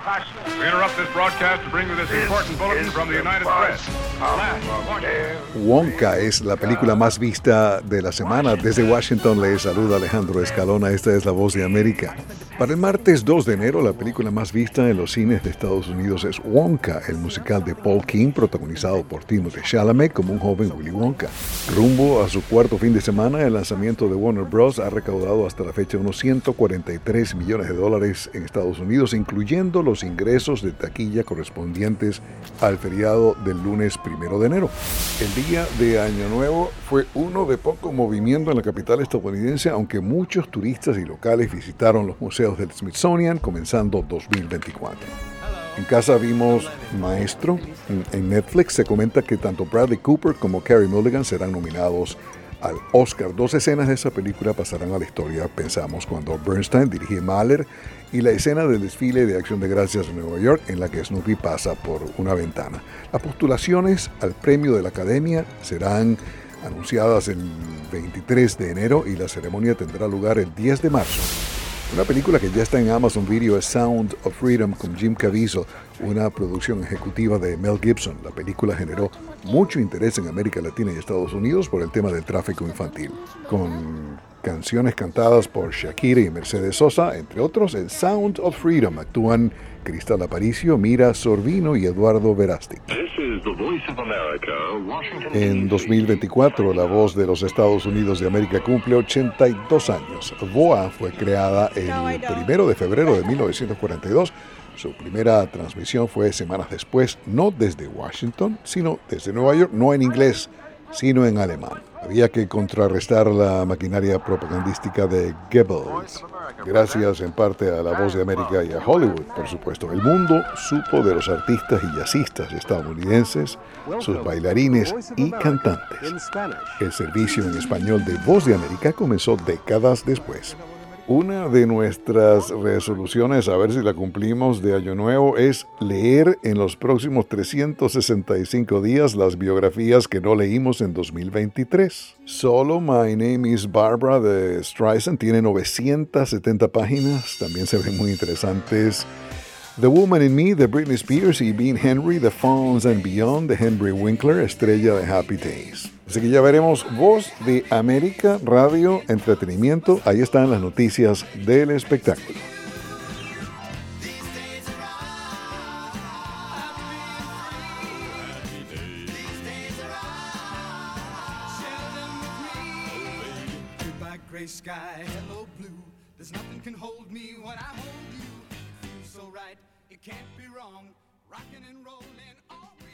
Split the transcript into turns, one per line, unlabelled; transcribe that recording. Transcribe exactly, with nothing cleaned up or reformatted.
We interrupt this broadcast to bring you this important bulletin from the United Press.
Wonka es la película más vista de la semana. Desde Washington le saluda Alejandro Escalona. Esta es La Voz de América. Para el martes dos de enero, la película más vista en los cines de Estados Unidos es Wonka, el musical de Paul King, protagonizado por Timothée Chalamet como un joven Willy Wonka. Rumbo a su cuarto fin de semana, el lanzamiento de Warner Bros. Ha recaudado hasta la fecha unos ciento cuarenta y tres millones de dólares en Estados Unidos, incluyendo los ingresos de taquilla correspondientes al feriado del lunes primero de enero. El día de Año Nuevo fue uno de poco movimiento en la capital estadounidense, aunque muchos turistas y locales visitaron los museos del Smithsonian comenzando dos mil veinticuatro. En casa vimos Maestro. En Netflix se comenta que tanto Bradley Cooper como Carey Mulligan serán nominados al Oscar. Dos escenas de esa película pasarán a la historia, pensamos, cuando Bernstein dirige Mahler y la escena del desfile de Acción de Gracias en Nueva York en la que Snoopy pasa por una ventana. Las postulaciones al premio de la Academia serán anunciadas el veintitrés de enero y la ceremonia tendrá lugar el diez de marzo. Una película que ya está en Amazon Video es Sound of Freedom con Jim Caviezel, una producción ejecutiva de Mel Gibson. La película generó mucho interés en América Latina y Estados Unidos por el tema del tráfico infantil. Con canciones cantadas por Shakira y Mercedes Sosa, entre otros, en Sound of Freedom actúan Cristal Aparicio, Mira Sorvino y Eduardo Verástic. En dos mil veinticuatro, La Voz de los Estados Unidos de América cumple ochenta y dos años. V O A fue creada el primero de febrero de mil novecientos cuarenta y dos. Su primera transmisión fue semanas después, no desde Washington, sino desde Nueva York, no en inglés, sino en alemán. Había que contrarrestar la maquinaria propagandística de Goebbels. Gracias en parte a La Voz de América y a Hollywood, por supuesto. El mundo supo de los artistas y jazzistas estadounidenses, sus bailarines y cantantes. El servicio en español de Voz de América comenzó décadas después. Una de nuestras resoluciones, a ver si la cumplimos, de Año Nuevo es leer en los próximos trescientos sesenta y cinco días las biografías que no leímos en dos mil veintitrés. Solo My Name is Barbara de Streisand tiene novecientas setenta páginas, también se ven muy interesantes. The Woman in Me de Britney Spears y Bean Henry, The Fonz and Beyond de Henry Winkler, estrella de Happy Days. Así que ya veremos. Voz de América, radio, entretenimiento. Ahí están las noticias del espectáculo.
It can't be wrong, rocking and rolling all